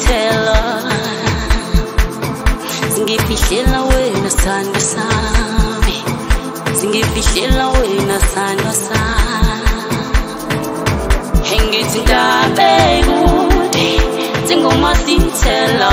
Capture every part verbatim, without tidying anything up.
singisithela singifihlela wena sandwa sami singifihlela wena sandwa sami hengithi ngabe kude singomasithela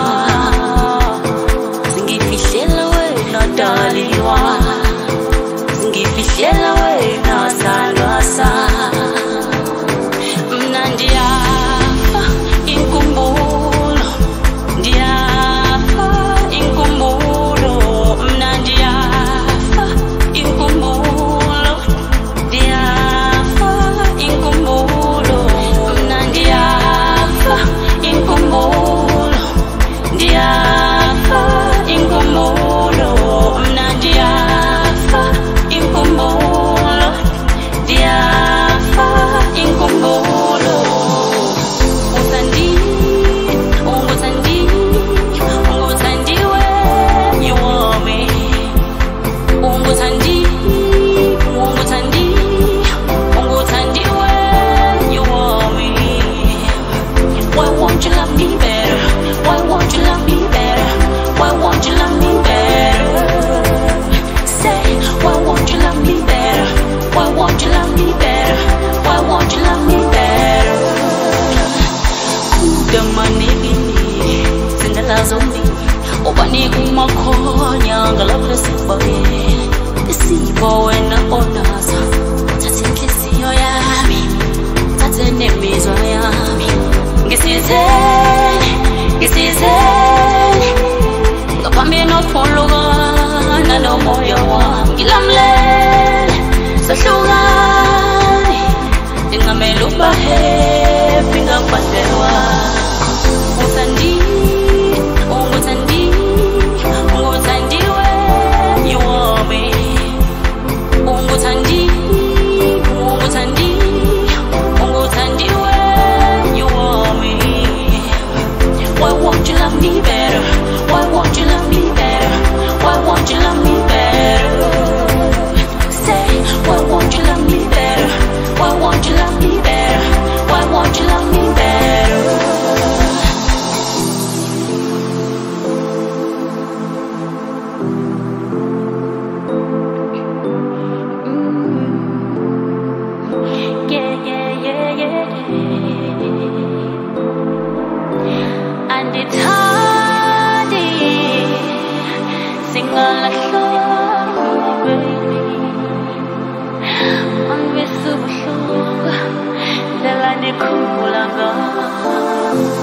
singifihlela wena daliwa singifihlela wena sandwa sami mna ndiyafa inkumbulo ndiyafa inkumbulo mna ndiyafa inkumbulo ndiyafa inkumbulo mna ndiyafa inkumbulo ndiyafa inkumbulo mna ndiyafa inkumbulo ndiyafa inkumbulo usandi ungusandi ungusandiwe you want me ungusandi ungusandi ungusandiwe you want me why won't you love me better why won't you love me better why won't you love me better say why won't you love me better why won't you love me better why won't you love me better kudamanini sindalazoni obani kumakhonya ngalapha sibaye isipho wena onazo thatha inhliziyo yami thatha nemizwa yami ngisizeni ngisizeni ngaphambi nophulukana nomoya wami ngilamlele sahlukane ndingamele uba happy ngaphandelwa usandi ungusandi ungusandiwe you want me ungusandi ungusandi ungusandiwe you want me why won't you love me better why won't you love me better why won't you love me better say why won't you love me better why won't you love me better why won't you love me better yeah yeah yeah yeah and it's hard sing all like baby on with super sugar la la ne kulanga